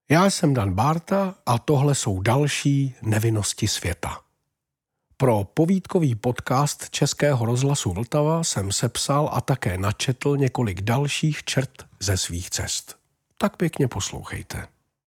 Já jsem Dan Bárta a tohle jsou další nevinnosti světa. Pro povídkový podcast Českého rozhlasu Vltava jsem sepsal a také načetl několik dalších čert ze svých cest. Tak pěkně poslouchejte.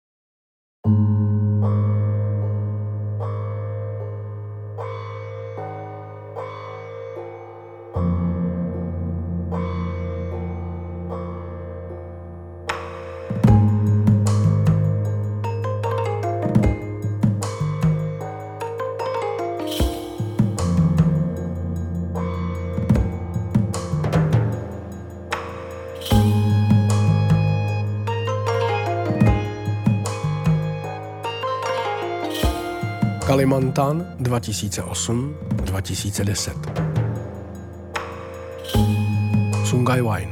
Kalimantan 2008-2010. Sungai Wine.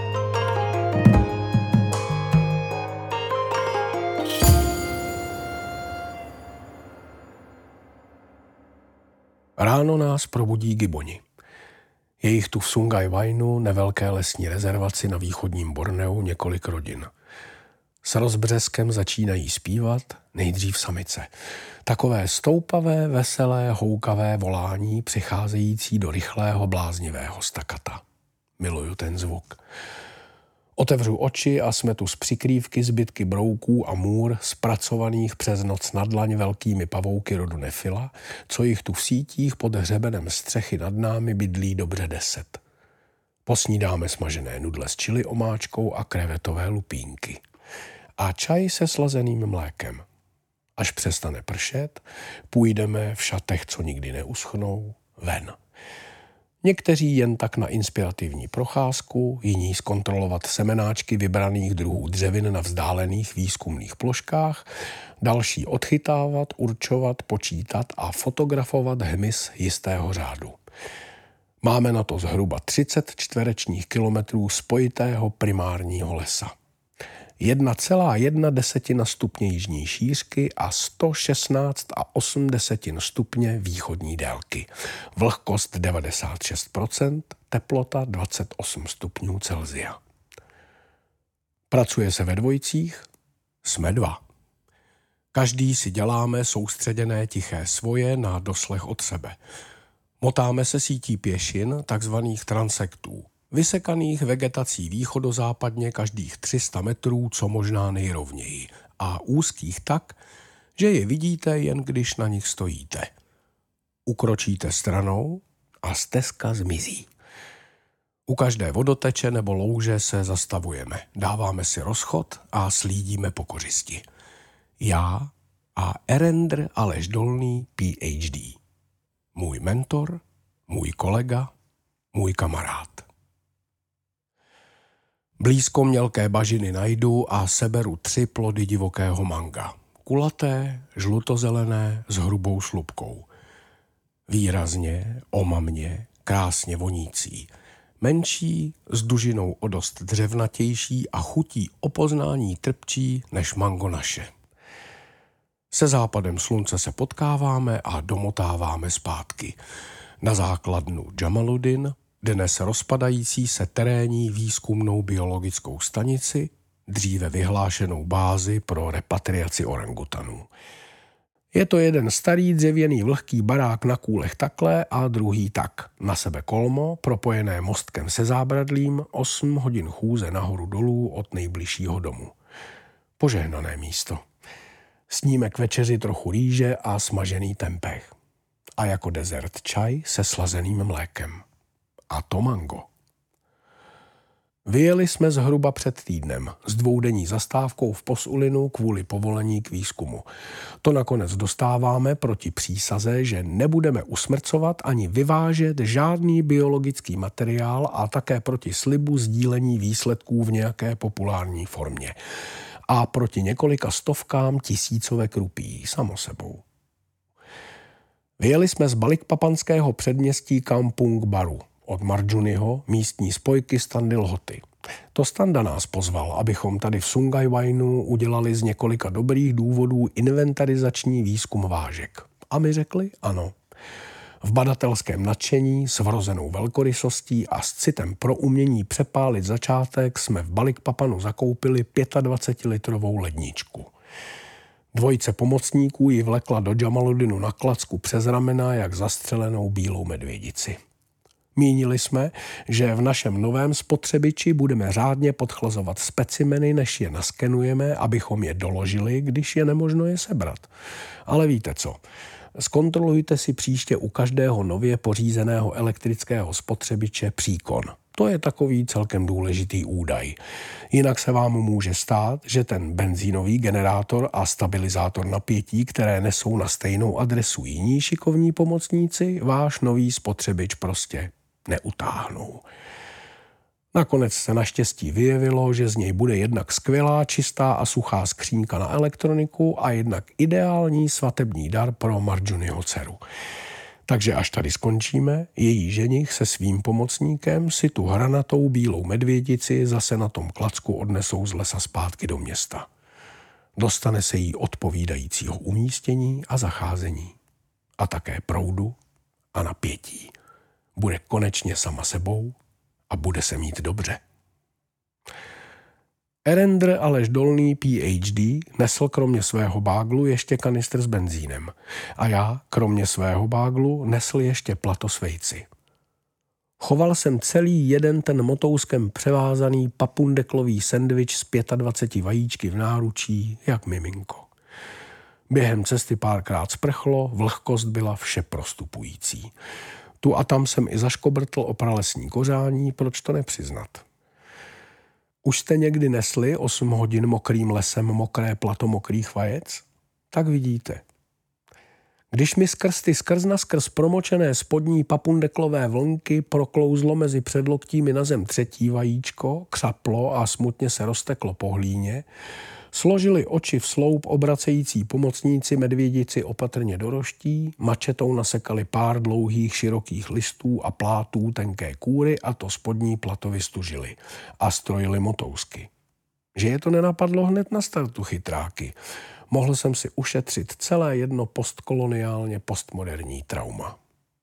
Ráno nás probudí giboni. Je jich tu v Sungai Wineu, nevelké lesní rezervaci na východním Borneu, několik rodin. S rozbřeskem začínají zpívat, nejdřív samice. Takové stoupavé, veselé, houkavé volání přicházející do rychlého, bláznivého stakata. Miluju ten zvuk. Otevřu oči a smetu z přikrývky zbytky brouků a můr zpracovaných přes noc na dlaň velkými pavouky rodu Nefila, co jich tu v sítích pod hřebenem střechy nad námi bydlí dobře 10. Posnídáme smažené nudle s chili omáčkou a krevetové lupínky. A čaj se slazeným mlékem. Až přestane pršet, půjdeme v šatech, co nikdy neuschnou, ven. Někteří jen tak na inspirativní procházku, jiní zkontrolovat semenáčky vybraných druhů dřevin na vzdálených výzkumných ploškách, další odchytávat, určovat, počítat a fotografovat hmyz jistého řádu. Máme na to zhruba 30 čtverečních kilometrů spojitého primárního lesa. 1,1 stupně jižní šířky a 116,8 stupně východní délky. Vlhkost 96%, teplota 28 stupňů Celsia. Pracuje se ve dvojicích? Jsme 2. Každý si děláme soustředěné tiché svoje na doslech od sebe. Motáme se sítí pěšin, takzvaných transektů. Vysekaných vegetací východozápadně každých 300 metrů, co možná nejrovněji, a úzkých tak, že je vidíte, jen když na nich stojíte. Ukročíte stranou a stezka zmizí. U každé vodoteče nebo louže se zastavujeme, dáváme si rozchod a slídíme po kořisti. Já a Erendr Aleš Dolný, PhD. Můj mentor, můj kolega, můj kamarád. Blízko mělké bažiny najdu a seberu 3 plody divokého manga. Kulaté, žlutozelené, s hrubou slupkou. Výrazně, omamně, krásně vonící. Menší, s dužinou o dost dřevnatější a chutí o poznání trpčí než mango naše. Se západem slunce se potkáváme a domotáváme zpátky. Na základnu Jamaluddin, dnes rozpadající se terénní výzkumnou biologickou stanici, dříve vyhlášenou bázi pro repatriaci orangutanů. Je to jeden starý dřevěný vlhký barák na kůlech takhle a druhý tak. Na sebe kolmo, propojené mostkem se zábradlím, 8 hodin chůze nahoru dolů od nejbližšího domu. Požehnané místo. Sníme k večeři trochu rýže a smažený tempeh. A jako dezert čaj se slazeným mlékem. A to mango. Vyjeli jsme zhruba před týdnem s 2denní zastávkou v Posulinu kvůli povolení k výzkumu. To nakonec dostáváme proti přísaze, že nebudeme usmrcovat ani vyvážet žádný biologický materiál a také proti slibu sdílení výsledků v nějaké populární formě. A proti několika stovkám tisícovek rupií, samo sebou. Vyjeli jsme z Balikpapanského předměstí Kampung Baru. Od Marjuniho, místní spojky Standy Lhoty. To Standa nás pozval, abychom tady v Sungai Wineu udělali z několika dobrých důvodů inventarizační výzkum vážek. A my řekli ano. V badatelském nadšení, s vrozenou velkorysostí a s citem pro umění přepálit začátek jsme v Balikpapanu zakoupili 25-litrovou ledničku. Dvojice pomocníků ji vlekla do Džamaludinu na klacku přes ramena jak zastřelenou bílou medvědici. Mínili jsme, že v našem novém spotřebiči budeme řádně podchlazovat specimeny, než je naskenujeme, abychom je doložili, když je nemožno je sebrat. Ale víte co? Zkontrolujte si příště u každého nově pořízeného elektrického spotřebiče příkon. To je takový celkem důležitý údaj. Jinak se vám může stát, že ten benzínový generátor a stabilizátor napětí, které nesou na stejnou adresu jiní šikovní pomocníci, váš nový spotřebič prostě neutáhnou. Nakonec se naštěstí vyjevilo, že z něj bude jednak skvělá, čistá a suchá skřínka na elektroniku a jednak ideální svatební dar pro Marjuniho dceru. Takže až tady skončíme, její ženich se svým pomocníkem si tu hranatou bílou medvědici zase na tom klacku odnesou z lesa zpátky do města. Dostane se jí odpovídajícího umístění a zacházení. A také proudu a napětí. Bude konečně sama sebou a bude se mít dobře. Erendr Aleš Dolný PhD nesl kromě svého báglu ještě kanistr s benzínem a já, kromě svého báglu, nesl ještě plato s vejci. Choval jsem celý jeden ten motouskem převázaný papundeklový sendvič s 25 vajíčky v náručí, jak miminko. Během cesty párkrát sprchlo, vlhkost byla vše prostupující. Tu a tam jsem i zaškobrtl o pralesní kořání, proč to nepřiznat. Už jste někdy nesli 8 hodin mokrým lesem mokré plato mokrých vajec? Tak vidíte. Když mi skrz naskrz promočené spodní papundeklové vlnky proklouzlo mezi předloktími na zem třetí vajíčko, křaplo a smutně se rozteklo po hlíně, složili oči v sloup obracející pomocníci medvědici opatrně do roští, mačetou nasekali pár dlouhých širokých listů a plátů tenké kůry a to spodní plato vystužili a strojili motousky. Že je to nenapadlo hned na startu, chytráky. Mohl jsem si ušetřit celé jedno postkoloniálně postmoderní trauma.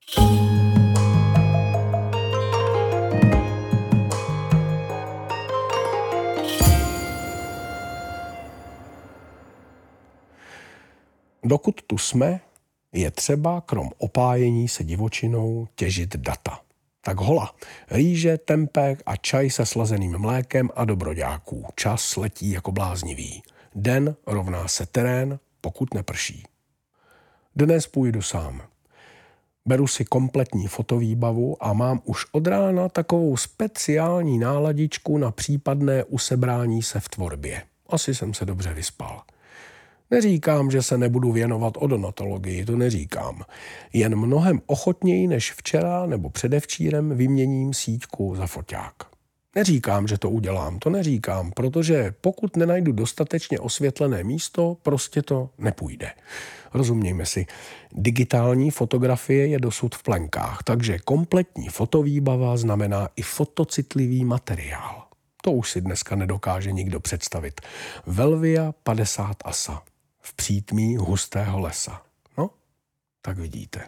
Dokud tu jsme, je třeba krom opájení se divočinou těžit data. Tak hola, rýže, tempeh a čaj se slazeným mlékem a dobroďáků. Čas letí jako bláznivý. Den rovná se terén, pokud neprší. Dnes půjdu sám. Beru si kompletní fotovýbavu a mám už od rána takovou speciální náladičku na případné usebrání se v tvorbě. Asi jsem se dobře vyspal. Neříkám, že se nebudu věnovat odontologii, to neříkám. Jen mnohem ochotněji než včera nebo předevčírem vyměním síťku za foťák. Neříkám, že to udělám, to neříkám, protože pokud nenajdu dostatečně osvětlené místo, prostě to nepůjde. Rozumějme si, digitální fotografie je dosud v plenkách, takže kompletní fotovýbava znamená i fotocitlivý materiál. To už si dneska nedokáže nikdo představit. Velvia 50 asa. V přítmí hustého lesa. No, tak vidíte.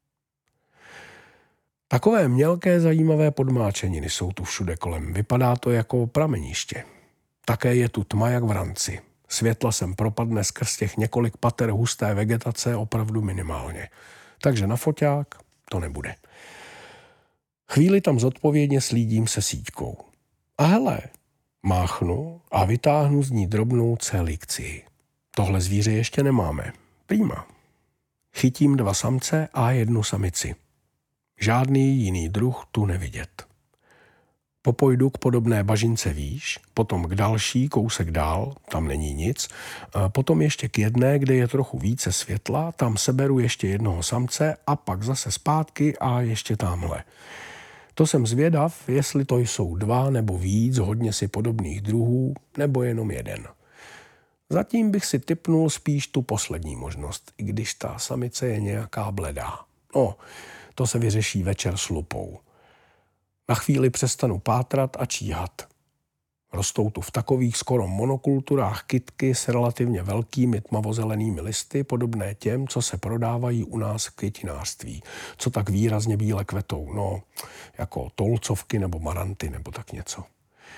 Takové mělké zajímavé podmáčeniny jsou tu všude kolem. Vypadá to jako prameniště. Také je tu tma jak v ranci. Světla sem propadne skrz těch několik pater husté vegetace opravdu minimálně. Takže na foťák to nebude. Chvíli tam zodpovědně slídím se síťkou. A hele, máchnu a vytáhnu z ní drobnou celikci. Tohle zvíře ještě nemáme. Prima. Chytím 2 samce a 1 samici. Žádný jiný druh tu nevidět. Popojdu k podobné bažince výš, potom k další kousek dál, tam není nic, potom ještě k jedné, kde je trochu více světla, tam seberu ještě 1 samce a pak zase zpátky a ještě tamhle. To jsem zvědav, jestli to jsou 2 nebo víc hodně si podobných druhů, nebo jenom 1. Zatím bych si tipnul spíš tu poslední možnost, i když ta samice je nějaká bledá. No, to se vyřeší večer s lupou. Na chvíli přestanu pátrat a číhat. Rostou tu v takových skoro monokulturách kytky s relativně velkými tmavozelenými listy, podobné těm, co se prodávají u nás v květinářství, co tak výrazně bíle kvetou, no, jako tolcovky nebo maranty nebo tak něco.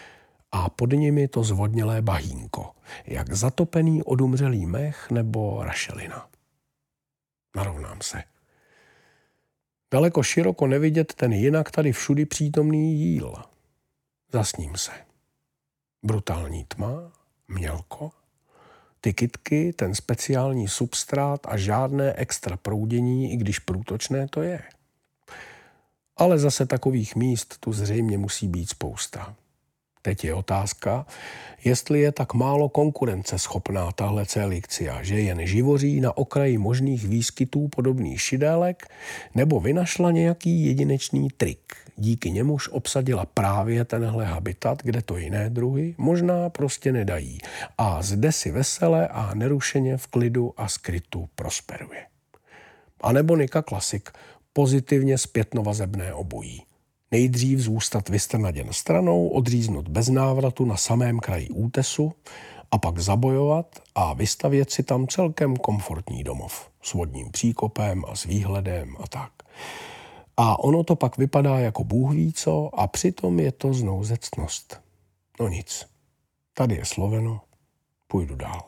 a pod nimi to zvodnělé bahínko, jak zatopený odumřelý mech nebo rašelina. Narovnám se. Daleko široko nevidět ten jinak tady všudy přítomný jíl. Zasním se. Brutální tma, mělko, ty kytky, ten speciální substrát a žádné extra proudění, i když průtočné to je. Ale zase takových míst tu zřejmě musí být spousta. Teď je otázka, jestli je tak málo konkurenceschopná tahle Coelichia, že jen živoří na okraji možných výskytů podobných šidélek, nebo vynašla nějaký jedinečný trik, díky němuž obsadila právě tenhle habitat, kde to jiné druhy možná prostě nedají a zde si vesele a nerušeně v klidu a skrytu prosperuje. A nebo Nika Klasik, pozitivně zpětnovazebné obojí. Nejdřív zůstat vystrnaděn stranou, odříznut bez návratu na samém kraji útesu a pak zabojovat a vystavět si tam celkem komfortní domov s vodním příkopem a s výhledem a tak. A ono to pak vypadá jako bůh ví co a přitom je to znouzectnost. No nic, tady je sloveno, půjdu dál.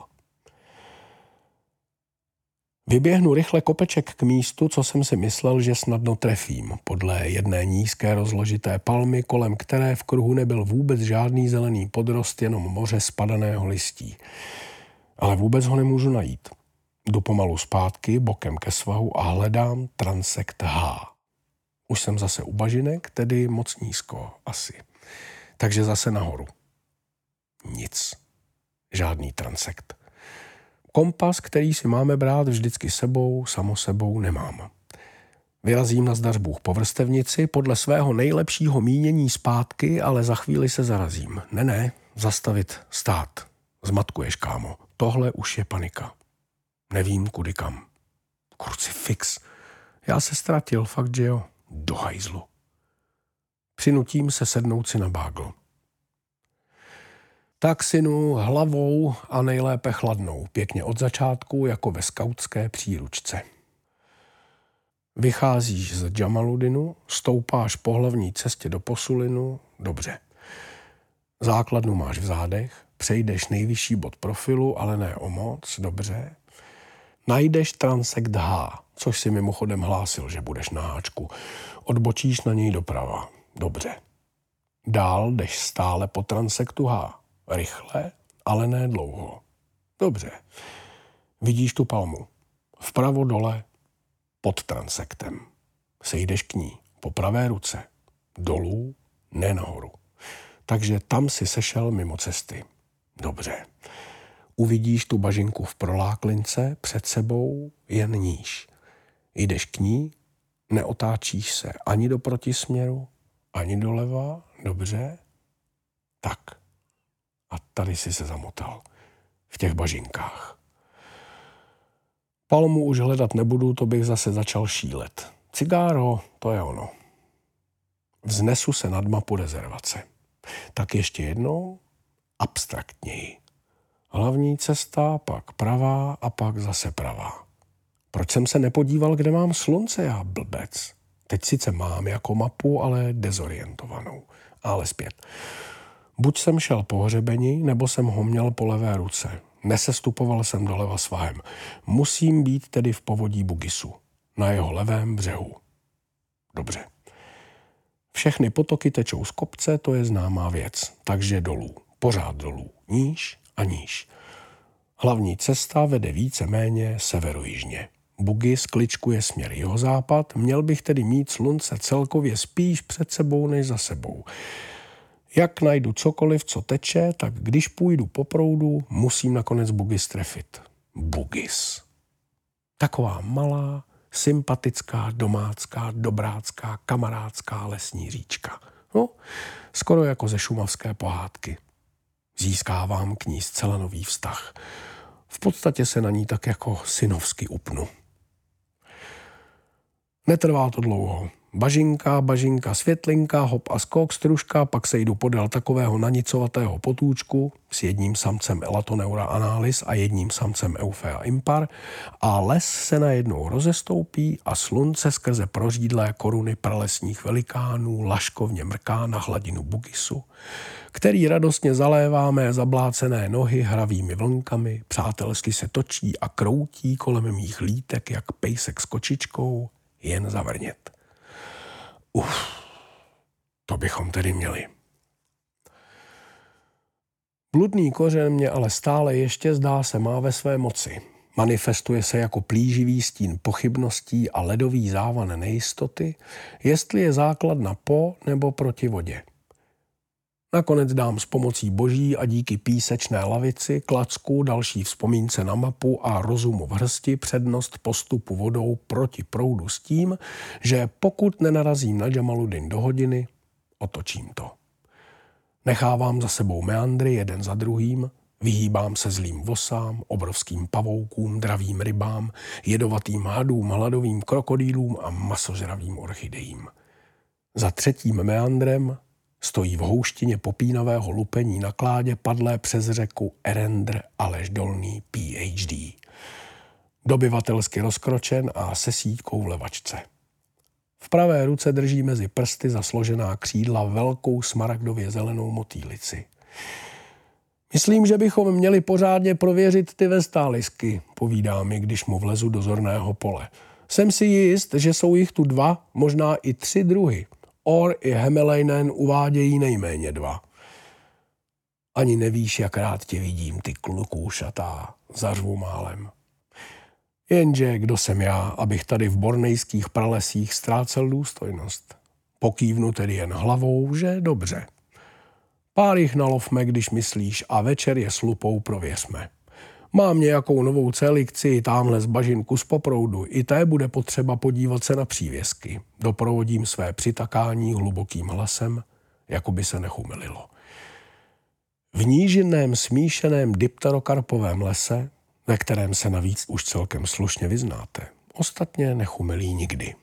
Vyběhnu rychle kopeček k místu, co jsem si myslel, že snadno trefím, podle jedné nízké rozložité palmy, kolem které v kruhu nebyl vůbec žádný zelený podrost, jenom moře spadaného listí. Ale vůbec ho nemůžu najít. Jdu pomalu zpátky, bokem ke svahu a hledám transekt H. Už jsem zase u bažinek, tedy moc nízko, asi. Takže zase nahoru. Nic. Žádný transekt. Kompas, který si máme brát vždycky sebou, samo sebou nemám. Vyrazím na zdař Bůh po vrstevnici podle svého nejlepšího mínění zpátky, ale za chvíli se zarazím. Ne, zastavit, stát. Zmatkuješ, kámo. Tohle už je panika. Nevím, kudy kam. Krucifix. Já se ztratil, fakt, že jo. Do hajzlu. Přinutím se sednout si na bágl. Tak, synu, hlavou a nejlépe chladnou, pěkně od začátku, jako ve skautské příručce. Vycházíš z Džamaludinu, stoupáš po hlavní cestě do Posulinu, dobře. Základnu máš v zádech, přejdeš nejvyšší bod profilu, ale ne o moc, dobře. Najdeš transekt H, což si mimochodem hlásil, že budeš na háčku. Odbočíš na něj doprava, dobře. Dál jdeš stále po transektu H. Rychle, ale ne dlouho. Dobře. Vidíš tu palmu. Vpravo dole, pod transektem. Sejdeš k ní, po pravé ruce. Dolů, ne nahoru. Takže tam si sešel mimo cesty. Dobře. Uvidíš tu bažinku v proláklince, před sebou jen níž. Jdeš k ní, neotáčíš se ani do protisměru, ani doleva, dobře. Tak. A tady si se zamotal. V těch bažinkách. Palmu už hledat nebudu, to bych zase začal šílet. Cigáro, to je ono. Vznesu se nad mapu rezervace. Tak ještě jednou, abstraktněji. Hlavní cesta, pak pravá a pak zase pravá. Proč jsem se nepodíval, kde mám slunce, já blbec? Teď sice mám jako mapu, ale dezorientovanou. Ale zpět. Buď jsem šel po hřebeni, nebo jsem ho měl po levé ruce. Nesestupoval jsem doleva svahem. Musím být tedy v povodí Bugisu, na jeho levém břehu. Dobře. Všechny potoky tečou z kopce, to je známá věc. Takže dolů, pořád dolů, níž a níž. Hlavní cesta vede víceméně severojižně. Bugis kličkuje směr jihozápad, měl bych tedy mít slunce celkově spíš před sebou než za sebou. Jak najdu cokoliv, co teče, tak když půjdu po proudu, musím nakonec Bugis trefit. Bugis. Taková malá, sympatická, domácká, dobrácká, kamarádská lesní říčka. No, skoro jako ze šumavské pohádky. Získávám k ní zcela nový vztah. V podstatě se na ní tak jako synovsky upnu. Netrvá to dlouho. Bažinka, světlinka, hop a skok, stružka, pak se jdu podél takového nanicovatého potůčku s jedním samcem Elatoneura analis a jedním samcem Euphea impar a les se najednou rozestoupí a slunce skrze prořídlé koruny pralesních velikánů laškovně mrká na hladinu Bugisu, který radostně zalévá mé zablácené nohy hravými vlnkami, přátelsky se točí a kroutí kolem mých lítek jak pejsek s kočičkou, jen zavrnět. To bychom tedy měli. Bludný kořen mě ale stále ještě zdá se má ve své moci. Manifestuje se jako plíživý stín pochybností a ledový závan nejistoty, jestli je základna po nebo proti vodě. Nakonec dám s pomocí boží a díky písečné lavici, klacku, další vzpomínce na mapu a rozumu v hrsti přednost postupu vodou proti proudu s tím, že pokud nenarazím na Džamaluddin do hodiny, otočím to. Nechávám za sebou meandry jeden za druhým, vyhýbám se zlým vosám, obrovským pavoukům, dravým rybám, jedovatým hadům, hladovým krokodýlům a masožravým orchidejím. Za třetím meandrem stojí v houštině popínavého lupení na kládě padlé přes řeku Erendr Aleš Dolný PhD. Dobyvatelsky rozkročen a se síťkou v levačce. V pravé ruce drží mezi prsty za složená křídla velkou smaragdově zelenou motýlici. Myslím, že bychom měli pořádně prověřit ty vestálisky, povídá mi, když mu vlezu do zorného pole. Jsem si jist, že jsou jich tu 2, možná i 3 druhy. Or i Hemeleinen uvádějí nejméně 2. Ani nevíš, jak rád tě vidím, ty klukůšatá, zařvu málem. Jenže kdo jsem já, abych tady v bornejských pralesích ztrácel důstojnost. Pokývnu tedy jen hlavou, že dobře. Pár jich nalovme, když myslíš, a večer je s lupou prověřme. Mám nějakou novou celikci, támhle z bažinku z poproudu, i té bude potřeba podívat se na přívěsky. Doprovodím své přitakání hlubokým hlasem, jako by se nechumelilo. V nížinném smíšeném dipterokarpovém lese, ve kterém se navíc už celkem slušně vyznáte, ostatně nechumelí nikdy.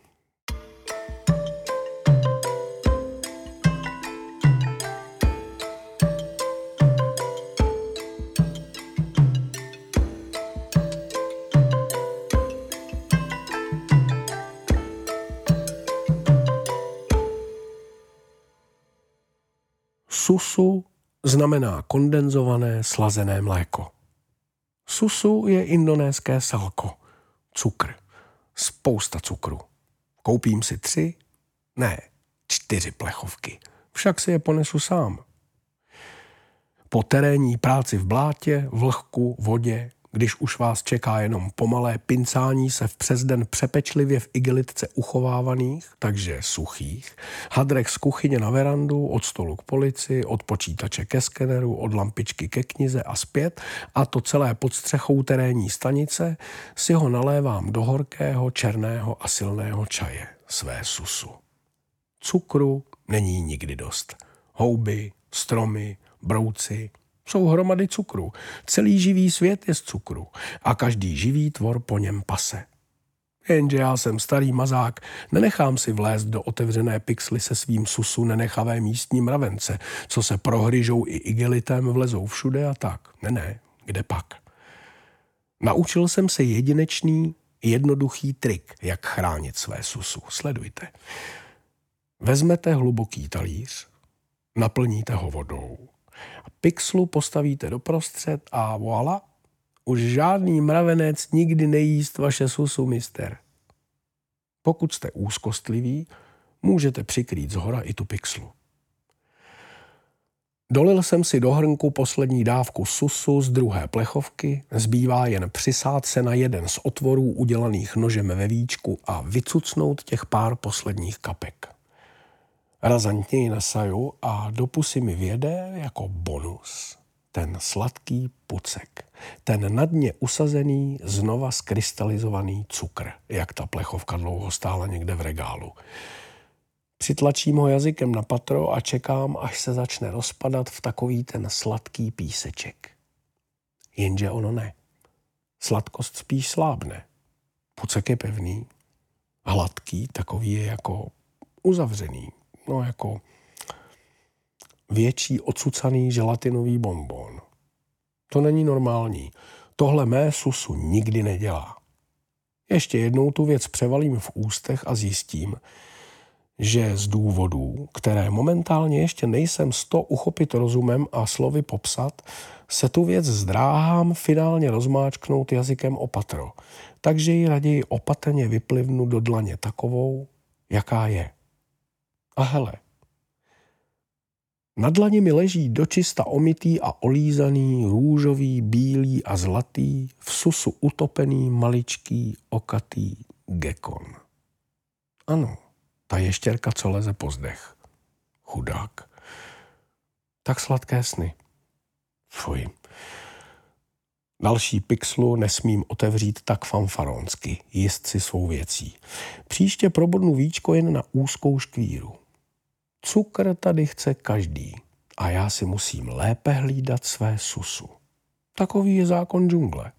Susu znamená kondenzované slazené mléko. Susu je indonéské salko, cukr, spousta cukru. Koupím si 3, ne, 4 plechovky, však si je ponesu sám. Po terénní práci v blátě, vlhku, vodě, když už vás čeká jenom pomalé pincání se v přesden přepečlivě v igelitce uchovávaných, takže suchých, hadrech z kuchyně na verandu, od stolu k polici, od počítače ke skeneru, od lampičky ke knize a zpět, a to celé pod střechou terénní stanice, si ho nalévám do horkého, černého a silného čaje, své susu. Cukru není nikdy dost. Houby, stromy, brouci, jsou hromady cukru. Celý živý svět je z cukru a každý živý tvor po něm pase. Jenže já jsem starý mazák, nenechám si vlézt do otevřené pixly se svým susu nenechavé místní mravence, co se prohryžou i igelitem, vlezou všude a tak. Ne, kde pak. Naučil jsem se jedinečný, jednoduchý trik, jak chránit své susu. Sledujte. Vezmete hluboký talíř, naplníte ho vodou, pixlu postavíte doprostřed a voilà, už žádný mravenec nikdy nejíst vaše susu, mister. Pokud jste úzkostliví, můžete přikrýt zhora i tu pixlu. Dolil jsem si do hrnku poslední dávku susu z druhé plechovky, zbývá jen přisát se na jeden z otvorů udělaných nožem ve víčku a vycucnout těch pár posledních kapek. Razantně ji nasaju a do pusy mi vjede jako bonus ten sladký pucek, ten na dně usazený, znova skrystalizovaný cukr, jak ta plechovka dlouho stála někde v regálu. Přitlačím ho jazykem na patro a čekám, až se začne rozpadat v takový ten sladký píseček. Jenže ono ne. Sladkost spíš slábne. Pucek je pevný, hladký, takový je jako uzavřený, no jako větší odsucaný želatinový bonbon. To není normální. Tohle mé susu nikdy nedělá. Ještě jednou tu věc převalím v ústech a zjistím, že z důvodů, které momentálně ještě nejsem uchopit rozumem a slovy popsat, se tu věc zdráhám finálně rozmáčknout jazykem o patro, takže ji raději opatrně vyplivnu do dlaně takovou, jaká je. A hele, na dlani mi leží dočista omytý a olízaný, růžový, bílý a zlatý, v susu utopený, maličký, okatý gekon. Ano, ta ještěrka, co leze po zdech. Chudák. Tak sladké sny. Fuj. Další pixlu nesmím otevřít tak fanfaronsky, jist si svou věcí. Příště probodnu víčko jen na úzkou škvíru. Cukr tady chce každý a já si musím lépe hlídat své susu. Takový je zákon džungle.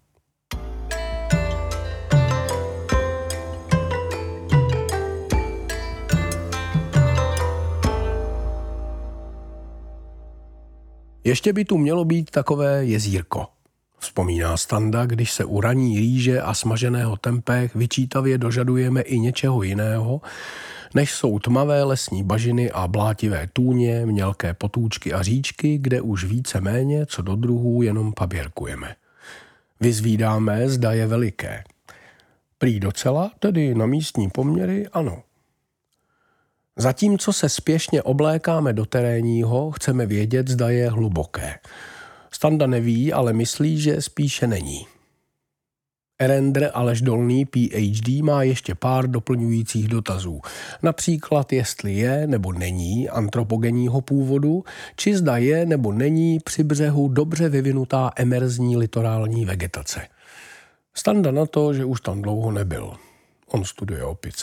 Ještě by tu mělo být takové jezírko. Vzpomíná Standa, když se u raní rýže a smaženého tempeh vyčítavě dožadujeme i něčeho jiného, než jsou tmavé lesní bažiny a blátivé tůně, mělké potůčky a říčky, kde už více-méně co do druhů jenom paběrkujeme. Vyzvídáme, zda je veliké. Prý docela, tedy na místní poměry, ano. Zatímco se spěšně oblékáme do terénního, chceme vědět, zda je hluboké. Standa neví, ale myslí, že spíše není. Erendr Aleš Dolný, PhD, má ještě pár doplňujících dotazů. Například, jestli je nebo není antropogenního původu, či zda je nebo není při břehu dobře vyvinutá emerzní litorální vegetace. Standa na to, že už tam dlouho nebyl. On studuje opice.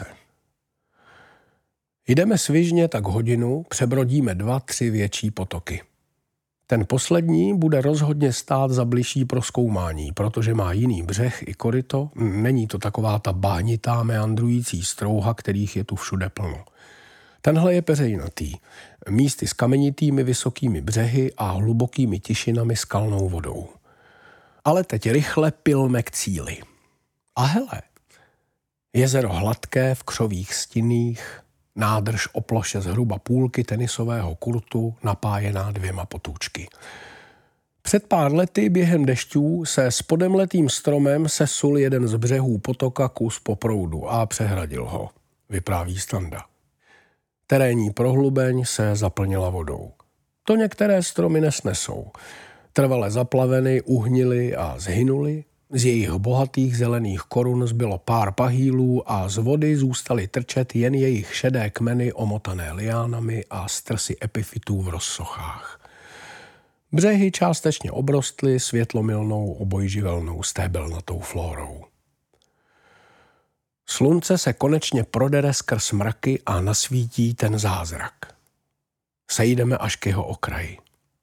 Jdeme svižně tak hodinu, přebrodíme 2-3 větší potoky. Ten poslední bude rozhodně stát za bližší prozkoumání, protože má jiný břeh i koryto, není to taková ta báhnitá meandrující strouha, kterých je tu všude plno. Tenhle je peřejnatý, místy s kamenitými vysokými břehy a hlubokými tišinami s kalnou vodou. Ale teď rychle pilme k cíli. A hele, jezero hladké v křových stinných, nádrž o ploše zhruba půlky tenisového kurtu napájená 2 potůčky. Před pár lety během dešťů se s podemletým stromem sesul jeden z břehů potoka kus po proudu a přehradil ho, vypráví Standa. Terénní prohlubeň se zaplnila vodou. To některé stromy nesnesou. Trvale zaplaveny, uhnily a zhynuly. Z jejich bohatých zelených korun zbylo pár pahýlů a z vody zůstaly trčet jen jejich šedé kmeny omotané liánami a strsy epifitů v rozsochách. Břehy částečně obrostly světlomilnou obojživelnou stébelnatou flórou. Slunce se konečně prodere skrz mraky a nasvítí ten zázrak. Sejdeme až k jeho okraji.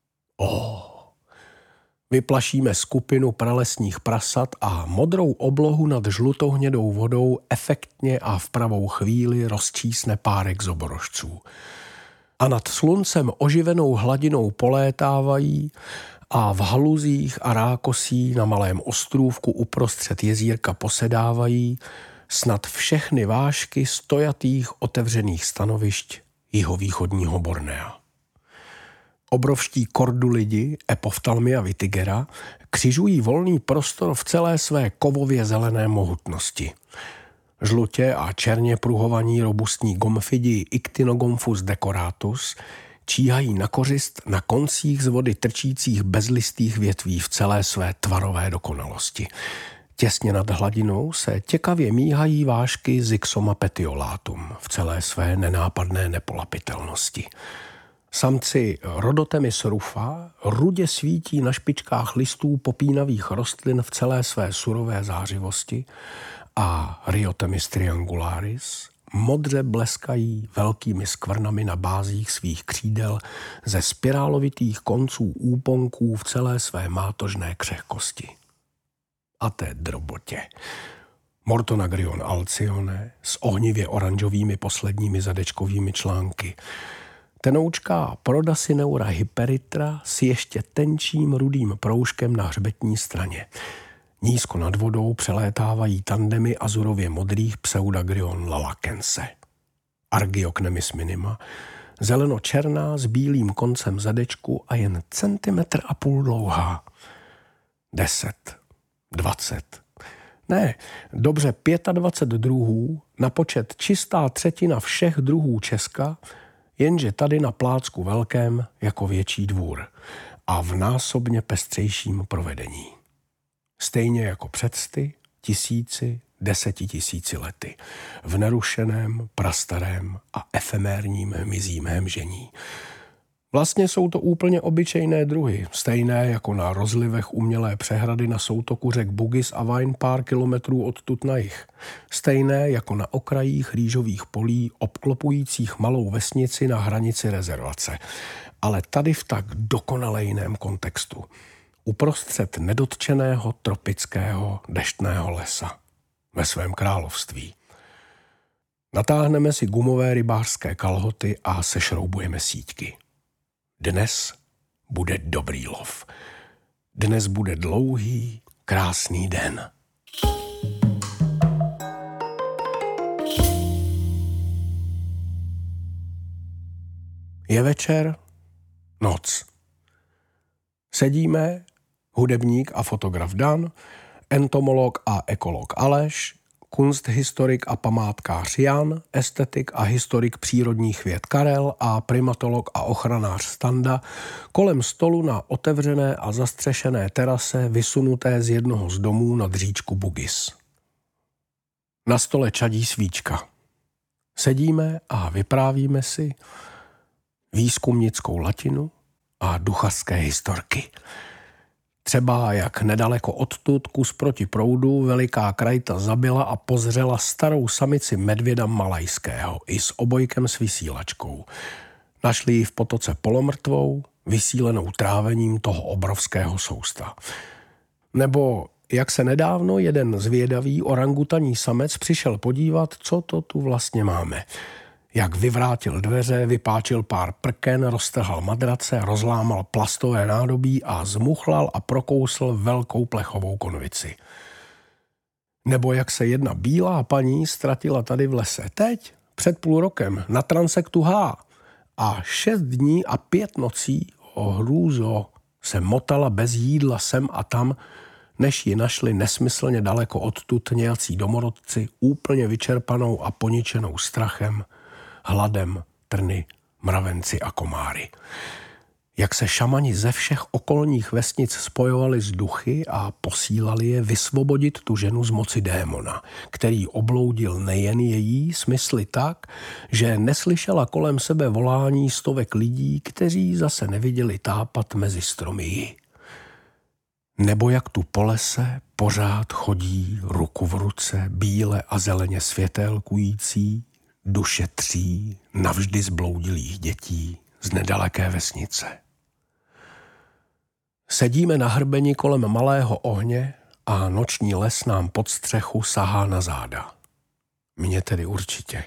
Vyplašíme skupinu pralesních prasat a modrou oblohu nad žlutohnědou vodou efektně a v pravou chvíli rozčísne párek zoborožců. A nad sluncem oživenou hladinou polétávají a v haluzích a rákosí na malém ostrůvku uprostřed jezírka posedávají snad všechny vážky stojatých otevřených stanovišť jihovýchodního Bornea. Obrovští kordulidi, Epophthalmia vitigera, křižují volný prostor v celé své kovově zelené mohutnosti. Žlutě a černě pruhovaní robustní gomfidi Ictinogomphus decoratus číhají na kořist na koncích z vody trčících bezlistých větví v celé své tvarové dokonalosti. Těsně nad hladinou se těkavě míhají vážky Zyxoma petiolatum v celé své nenápadné nepolapitelnosti. Samci Rhodotemis rufa rudě svítí na špičkách listů popínavých rostlin v celé své surové zářivosti a Ryotemis triangularis modře bleskají velkými skvrnami na bázích svých křídel ze spirálovitých konců úponků v celé své mátožné křehkosti. A té drobotě. Mortonagrion alcione s ohnivě oranžovými posledními zadečkovými články. Tenoučká Prodasyneura hyperitra s ještě tenčím rudým proužkem na hřbetní straně. Nízko nad vodou přelétávají tandemy azurově modrých Pseudagrion lalakense. Argiocnemis minima, zeleno-černá s bílým koncem zadečku a jen 1,5 centimetr dlouhá. 10, 20, ne, dobře 25 druhů, na počet čistá třetina všech druhů Česka, jenže tady na plácku velkém jako větší dvůr a v násobně pestřejším provedení. Stejně jako před 100, 1000, 10 000 lety, v nerušeném, prastarém a efemérním hmyzím hemžení. Vlastně jsou to úplně obyčejné druhy, stejné jako na rozlivech umělé přehrady na soutoku řek Bugis a Vine pár kilometrů odtud na jih. Stejné jako na okrajích rýžových polí obklopujících malou vesnici na hranici rezervace. Ale tady v tak dokonale jiném kontextu. Uprostřed nedotčeného tropického deštného lesa. Ve svém království. Natáhneme si gumové rybářské kalhoty a sešroubujeme síťky. Dnes bude dobrý lov. Dnes bude dlouhý, krásný den. Je večer, noc. Sedíme, hudebník a fotograf Dan, entomolog a ekolog Aleš, kunsthistorik a památkář Jan, estetik a historik přírodních věd Karel a primatolog a ochranář Standa kolem stolu na otevřené a zastřešené terase vysunuté z jednoho z domů nad říčku Bugis. Na stole čadí svíčka. Sedíme a vyprávíme si výzkumnickou latinu a duchařské historky. Třeba jak nedaleko odtud kus proti proudu veliká krajta zabila a pozřela starou samici medvěda malajského i s obojkem s vysílačkou. Našli ji v potoce polomrtvou, vysílenou trávením toho obrovského sousta. Nebo jak se nedávno jeden zvědavý orangutaní samec přišel podívat, co to tu vlastně máme. Jak vyvrátil dveře, vypáčil pár prken, roztrhal madrace, rozlámal plastové nádobí a zmuchlal a prokousl velkou plechovou konvici. Nebo jak se jedna bílá paní ztratila tady v lese teď, před půl rokem, na transektu H. A 6 dní a 5 nocí, o hrůzo, se motala bez jídla sem a tam, než ji našli nesmyslně daleko odtud nějací domorodci, úplně vyčerpanou a poničenou strachem, hladem, trny, mravenci a komáry. Jak se šamani ze všech okolních vesnic spojovali s duchy a posílali je vysvobodit tu ženu z moci démona, který obloudil nejen její smysly tak, že neslyšela kolem sebe volání stovek lidí, kteří zase neviděli tápat mezi stromy. Nebo jak tu po lese pořád chodí ruku v ruce bíle a zeleně světélkující duše 3 navždy zbloudilých dětí z nedaleké vesnice. Sedíme na hrbeni kolem malého ohně a noční les nám pod střechu sahá na záda. Mně tedy určitě.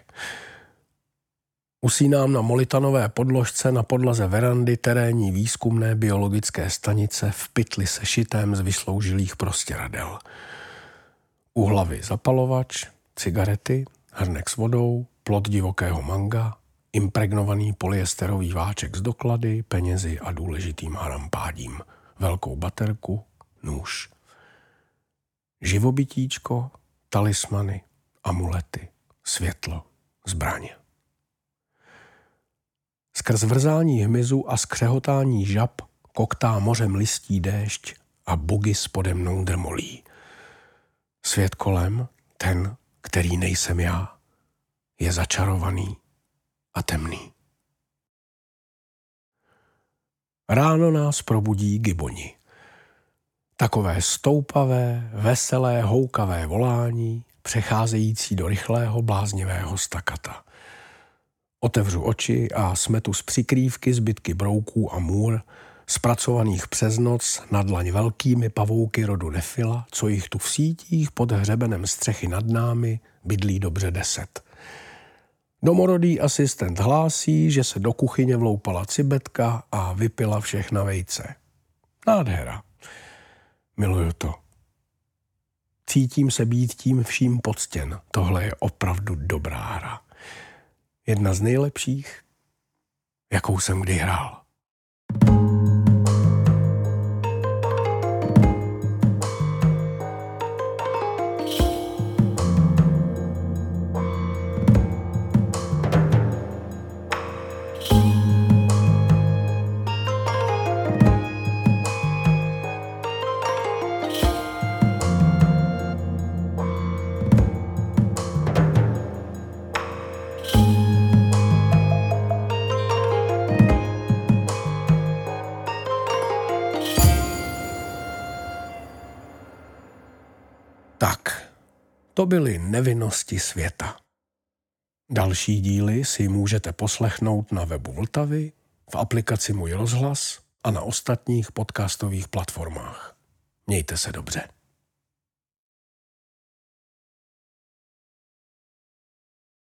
Usínám na molitanové podložce na podlaze verandy terénní výzkumné biologické stanice v pytli sešitém z vysloužilých prostěradel. U hlavy zapalovač, cigarety, hrnek s vodou, plod divokého manga, impregnovaný polyesterový váček s doklady, penězi a důležitým harampádím, velkou baterku, nůž. Živobytíčko, talismany, amulety, světlo, zbraně. Skrz vrzání hmyzu a skřehotání žab koktá mořem listí déšť a Bugis pode mnou drmolí. Svět kolem, ten, který nejsem já, je začarovaný a temný. Ráno nás probudí giboni. Takové stoupavé, veselé, houkavé volání, přecházející do rychlého, bláznivého stakata. Otevřu oči a smetu z přikrývky zbytky brouků a můr, zpracovaných přes noc na dlaň velkými pavouky rodu Nefila, co jich tu v sítích pod hřebenem střechy nad námi bydlí dobře 10. Domorodý asistent hlásí, že se do kuchyně vloupala cibetka a vypila všechna vejce. Nádhera. Miluju to. Cítím se být tím vším poctěn. Tohle je opravdu dobrá hra. Jedna z nejlepších, jakou jsem kdy hrál. Tak, to byly nevinnosti světa. Další díly si můžete poslechnout na webu Vltavy, v aplikaci Můj rozhlas a na ostatních podcastových platformách. Mějte se dobře.